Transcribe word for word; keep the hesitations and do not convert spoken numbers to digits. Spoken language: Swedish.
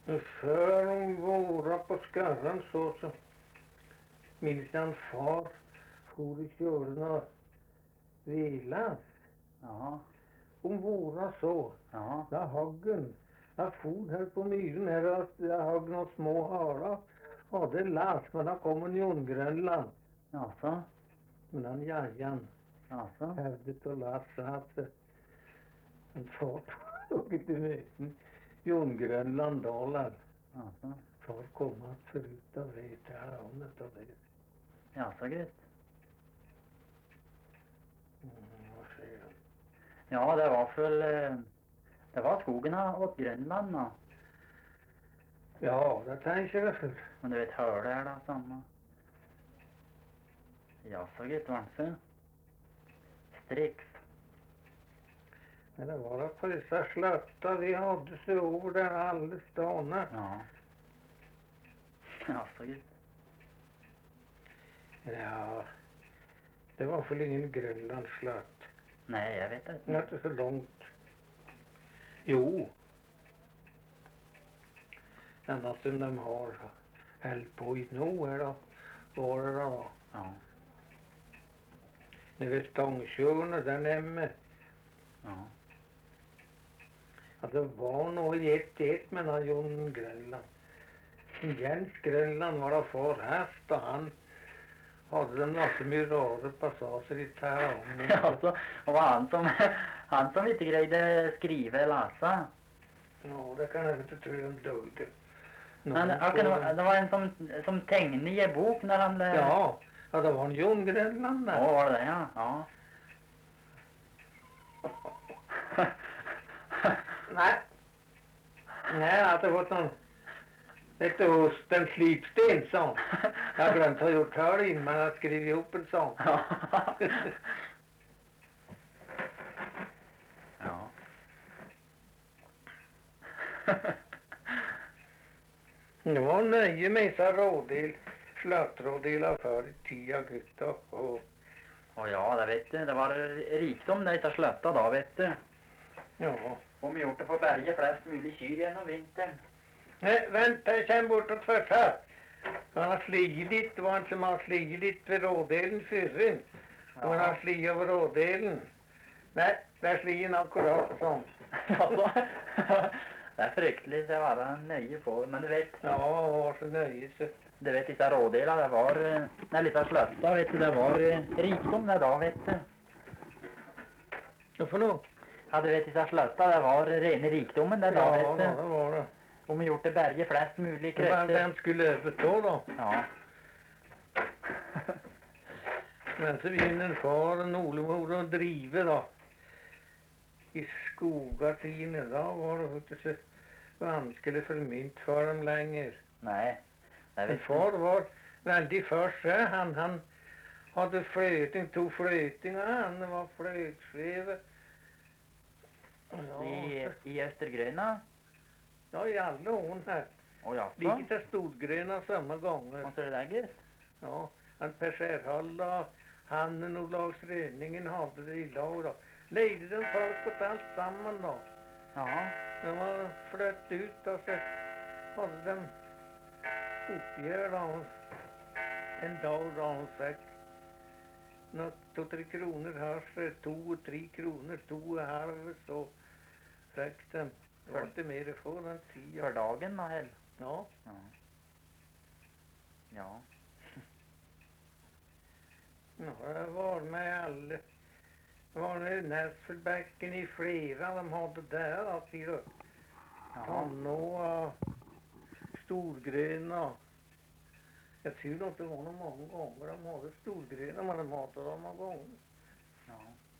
För de våra på skarran så så minns han far for i körna velas. Ja. Om våra så. Ja. Jag haggen. Jag for här på myren här och jag hagg några små harar. Ja, det las men han kommer från Grönland. Jaså? Men han jajan Jaså? hävdet och las att eh, en far tog inte möten. Jon Grönland dalar. Jaså? Far komma förut av det här om det av det. Jaså, gryt. Mm, vad säger han? Ja, det var väl... eh, Det var skogarna åt Grönland då. Ja, det tänker jag för. Men du vet, hör det är det samma. Jaså, gryt, varför? Strix. Men det var på dessa slötta vi hade så över där alldeles dagarna. Ja. Jaså, gryt. Ja, det var för ingen Grönlandslött. Nej, jag vet Det inte. är inte så långt. Jo. Ända som de har hällt på i nu här då. Var det då? Ja. Nere vid Stångtjörna där nemme. Ja. Ja, det var nog i ett ett mellan Jon Grönland. Jens Grönland var det far häst och han hade en massa myrader passager i terrängen. Jaså, och var han som... Han som inte grejde skriva eller läsa. Ja, det kan jag inte tro en dugg. Men det, det var- det var en som, som tegnade i en bok när han... blev- Ja, ja, det var en Jon Grönland Ja, där. var det det? Ja. Ja. Nej. Nej, att det var någon... Ett Östen slipsten sån. Jag har glömt att ha gjort här in, men jag har skrivit ihop en sån. Ja. Det var nöje med så rådel, slötrådelar för i tio augusti och... Och ja, det vet du. Det var rikdom där i slötta då, vet du. Ja. Om vi gjort det på berget flest möjligt kyr genom vintern. Nej, vänta, jag känner bortåt först här. Han har slidit, det var han som har slidit vid rådelen förrän. Och han har slidit över rådelen. Nej, där slider han akkurat sånt. Alltså, det är fryktligt, det var en nöje på. Men du vet, Ja, han var så nöjd så. du vet vissa rådelar, det var, eh, när lite slötta, vet du, det var eh, rikdom där då, vet du. Vad för något? Ja, du vet vissa slötta, det var ren rikdomen där då, Ja, vet ja, du. det var det. Om vi gjort det berget flest möjligt Men krötter. vem skulle överta då? Ja. Men så vinner far och olemor och driver då. I skogar tiden då var det inte så vanskligt för mynt för dem längre. Nej. Det Men vet far var väldigt först. Han, han hade flöting, tog flöting och han var flötskrever. Ja, I, i Östergröna. ja, i alla ån här. Och ja, så. Lika till Storgröna samma gånger. Och så är det där gött. Ja, han Per Skärhalla, han och lagsröningen hade det i lag då. Lejde den folk åt allt samman då. Ja. De var flött ut och så hade de uppgör då. En dag då hon fick något två, tre kronor här så två, tre kronor, två halv så fick de. Det var inte mer att få den tio. För dagen då, hel. Ja. Ja. Ja. Ja, det var med alla. Det var nu Nässelbäcken i flera de hade där alltid då. Ja. Tannå, Storgröna. Jag tror att det var nog många gånger de hade Storgröna men de hade dem många gånger. Ja.